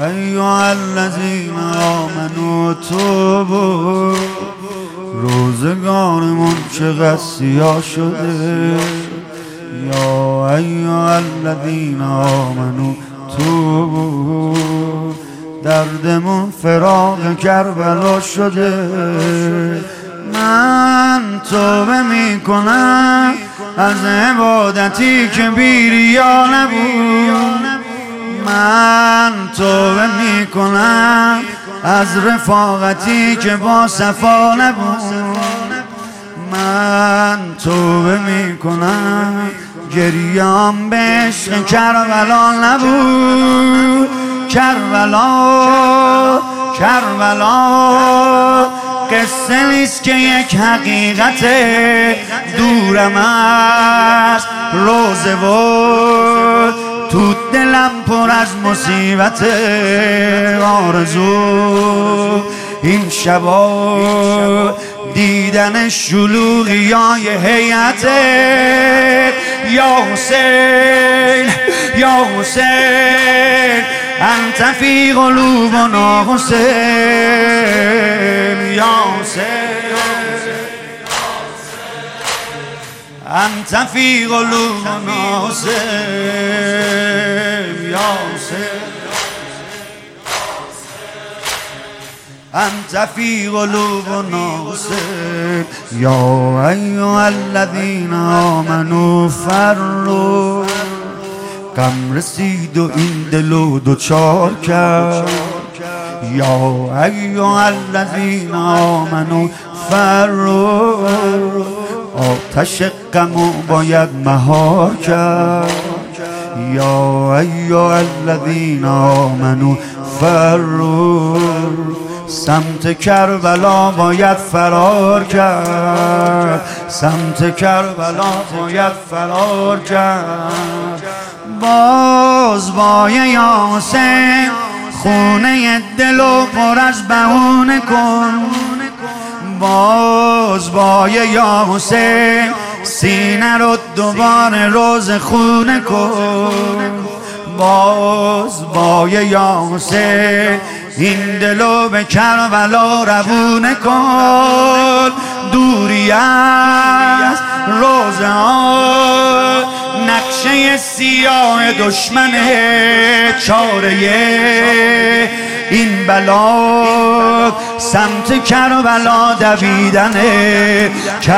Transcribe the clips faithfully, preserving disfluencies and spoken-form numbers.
ایها الذین آمنوا توبوا. روزگارمون چقدر سیاه شده. یا ایها الذین آمنوا توبوا. دردمون فراق کربلا شده. من توبه میکنم از عبادتی که بیریا نبود. من توبه میکنم از رفاقتی که با صفا نبود. من توبه میکنم گریام به عشق کربلا نبود. کربلا کربلا قصه نیست که یک حقیقت دورم است. روزه و تو دلم پر از مصیبت. آرزو این شبا دیدن شلوغیای هیئت. یا حسین یا حسین انت فی قلوبنا حسین. یا حسین انت فی قلوبنا حسین. یا حسین انت فی قلوبنا حسین. یا ایها الذین آمنوا فروا. غم رسید و این دلو دوچار کرد. یا ایها الذین آمنوا فروا. آتش غمو باید مهار کرد. یا ایها الذین آمنوا فروا. سمت کربلا باید فرار کرد. سمت کربلا باید فرار کرد. باز بای یا حسین خونه دلو پر از بهونه کن. باز بای یا حسین سینه رو دوباره روز خونه کن. باز بای یا حسین این دلو به کربلا روونه کن. دوری از روزه ها نقشه سیاه دشمنه. چاره این بلا سمت کربلا دویدنه.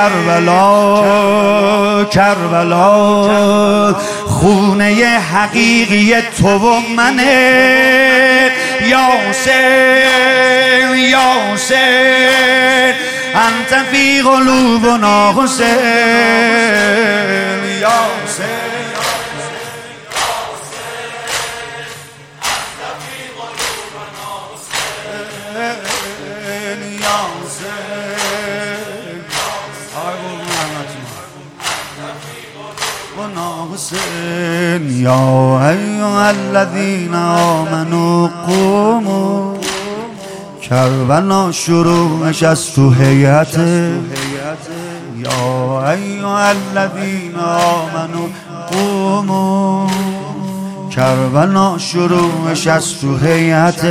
کربلا کربلا خونه حقیقی تو و منه. یا حسین یا حسین انت فی قلوبنا حسین. یا حسین حسین. یا ایها الذین آمنوا قوموا. کربلا شروعش از تو هیئت. یا ایها الذین آمنوا قوموا. کربلا شروعش از تو هیئت.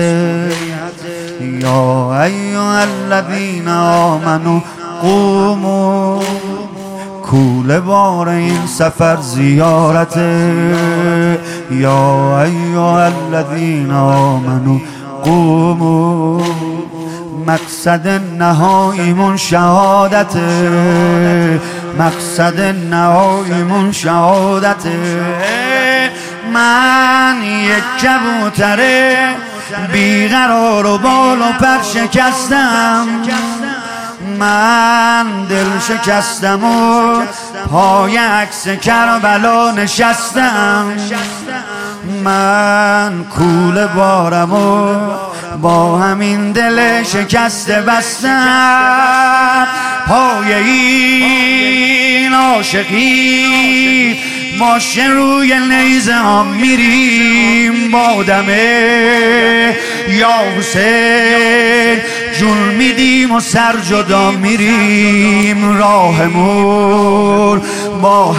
یا ایها الذین آمنوا قوموا. کوله بار این سفر زیارته. یا ایها الذین آمنوا قوموا. مقصد نهاییمون شهادته. مقصد نهاییمون شهادته. من یک کبوتر بیقرار و بال و پر شکستم. من دل شکستم و پای عکس کربلا نشستم. من کوله بارم و با همین دل شکسته بستم. پای این عاشقی ماشه روی نیزه هم میریم با دمه. یا حسین جون میدیم و سر جدا میریم. راهمون با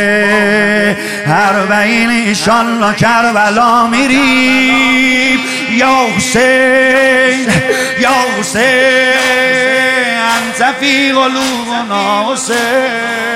همه اربعین ایشالله کربلا میریم. یا حسین یا حسین انت فی قلوبنا حسین